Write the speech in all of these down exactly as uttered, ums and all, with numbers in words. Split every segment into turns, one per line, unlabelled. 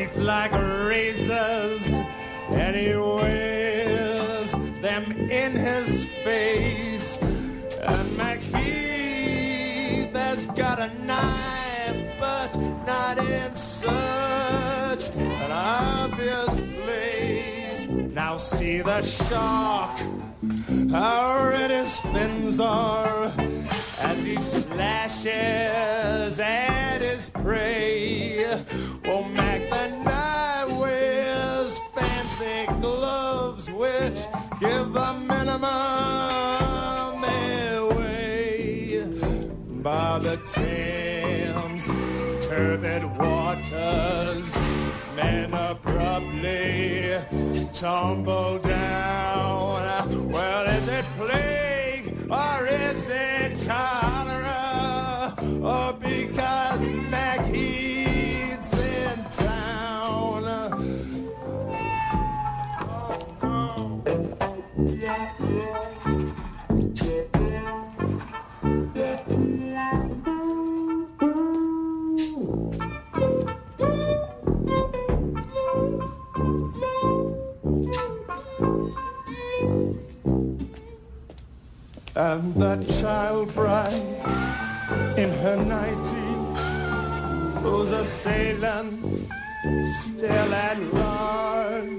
teeth like razors, and he wears them in his face. And MacHeath has got a knife, but not in such an obvious place. Now see the shark, how red his fins are, as he slashes at his prey. Oh, Mac the Knife wears fancy gloves which give the minimum away. By the Thames, turbid waters, men abruptly tumble down. Well, is it plague or is it cholera? Or because MacHeath's in town? Oh, and that child bride in her nightie, whose assailants still at large,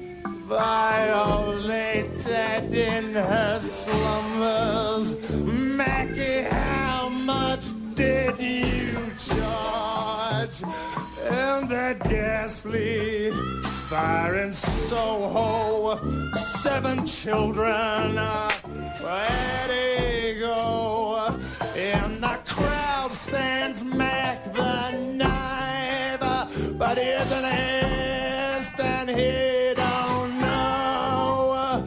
violated in her slumbers. Mackie, how much did you charge? And that ghastly fire in Soho, seven children, uh, where'd he go? In the crowd stands Mac the Knife, but he isn't asked and he don't know.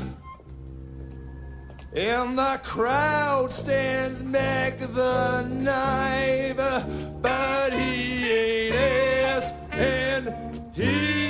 In the crowd stands Mac the Knife, but he ain't asked and he